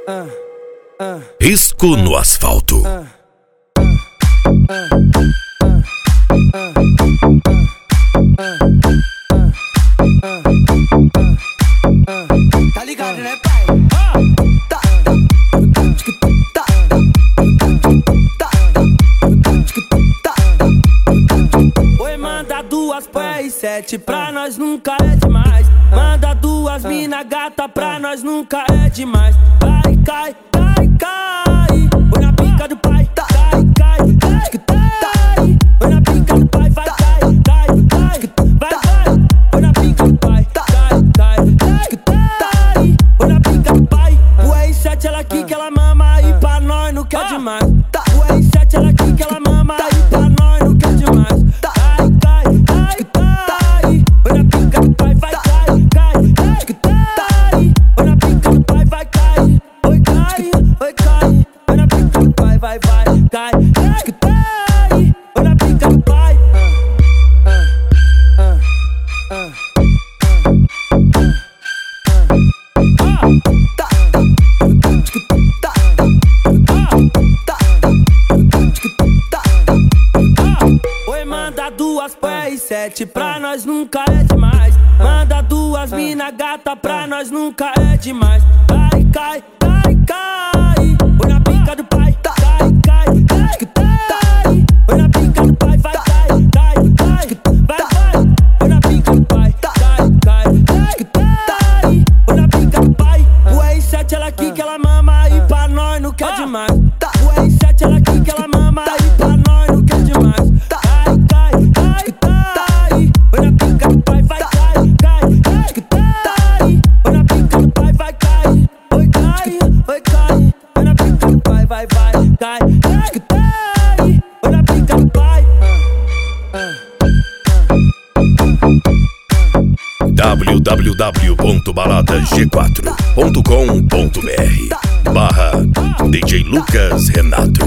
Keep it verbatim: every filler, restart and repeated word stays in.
Risco no asfalto. Tá ligado, né, pai? Tá, tá, tá, oi, manda duas pro R sete, pra nós nunca é demais. Manda duas mina gata, pra nós nunca é demais. Vai, cai, cai, cai. Oi na pica do pai, cai, cai, cai, cai. Oi na pica do pai, vai, cai, cai, cai. Vai, vai. Oi na pica do pai, cai, cai, cai, cai. Oi na pica do pai. O R sete ela aqui que ela mama e pra nós não quer demais. O R sete ela aqui que ela mama e pra nós não quer demais. Cai, cai, cai, cai. Oi na pica do pai, vai, cai, cai, cai, cai. Oi na pica do pai, vai, cai. Oi, cai, oi, cai. Oi na pica do pai, vai, vai, cai, cai, cai. Oi na pica do pai. Oi, manda duas pro R sete, pra nós nunca é demais. Manda duas mina gata, pra nós nunca é demais. Vai, cai, cai, cai. Oi na pica do pai, cai, cai, cai, cai. Oi na pica do pai, vai, cai, cai, cai. Vai, vai. Oi na pica do pai, cai, cai, cai, cai. Oi na pica do pai. O R sete ela aqui que ela mama e pra nós não quer demais. O R sete ela aqui que ela mama e pra nós não quer demais. Cai, cai, cai, cai. Oi na pica do pai, vai, cai, cai, cai, cai. Oi na pica do pai, vai, cai. Oi, cai, oi, cai. Oi na pica do pai, vai, vai, cai, cai, cai. Oi na pica do pai. w w w ponto balada g quatro ponto com ponto b r barra D J Lucas Renato.